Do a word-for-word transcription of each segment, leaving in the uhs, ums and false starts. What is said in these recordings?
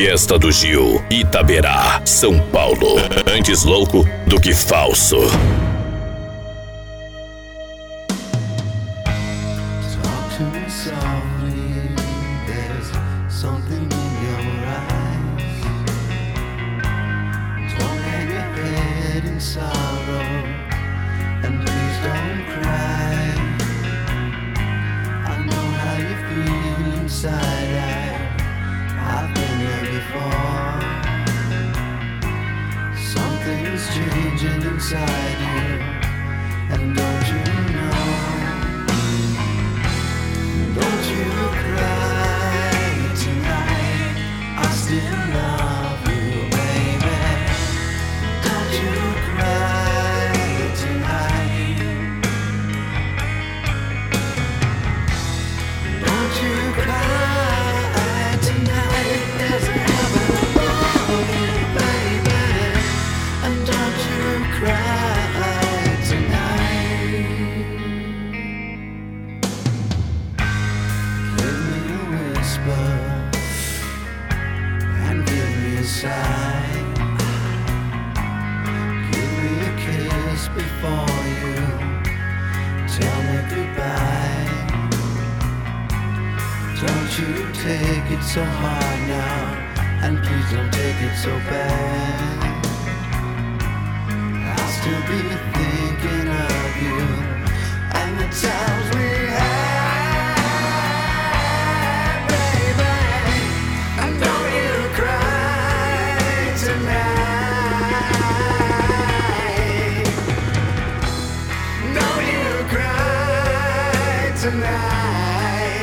Fiesta do Gil, Itaberá, São Paulo. Antes louco do que falso. Talk to me softly, there's something in your eyes. Don't hang your head in sorrow, and please don't cry. I know how you feel inside, I, I've been there before. Something's changing inside you, and don't you know? Don't you cry tonight, I still love you, baby. Don't you cry tonight. Don't you cry tonight, there's a heaven above you, baby. And don't you cry tonight. Give me a whisper and give me a sigh. Give me a kiss before you tell me goodbye. Don't you take it so hard now, and please don't take it so bad. I'll still be thinking of you and the times we had, baby. And don't you cry tonight. Don't you cry tonight.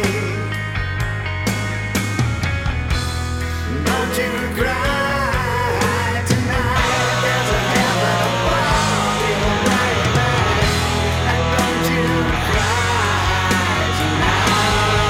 Don't you cry tonight. There's a heaven above you, baby. And don't you cry tonight.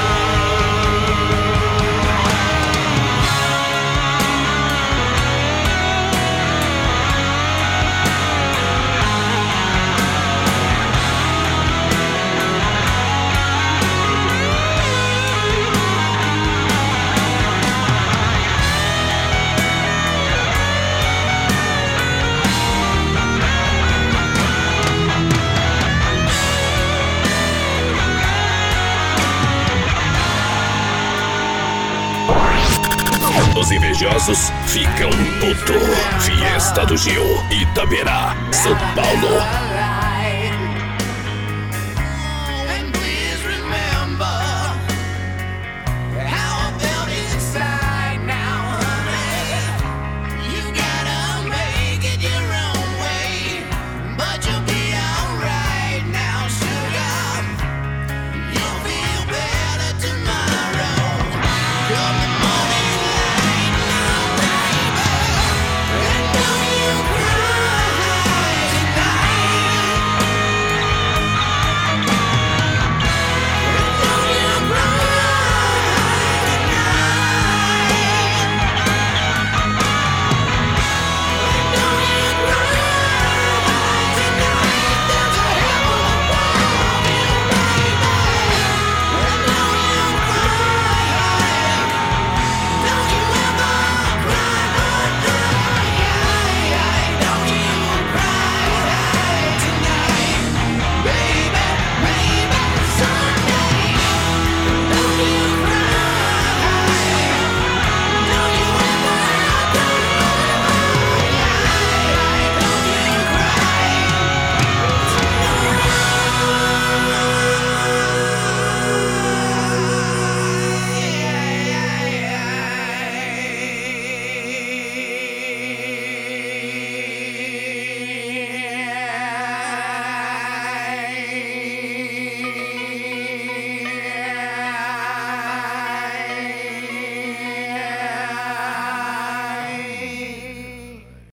Os invejosos ficam puto. Fiesta do Gil, Itaberá, São Paulo.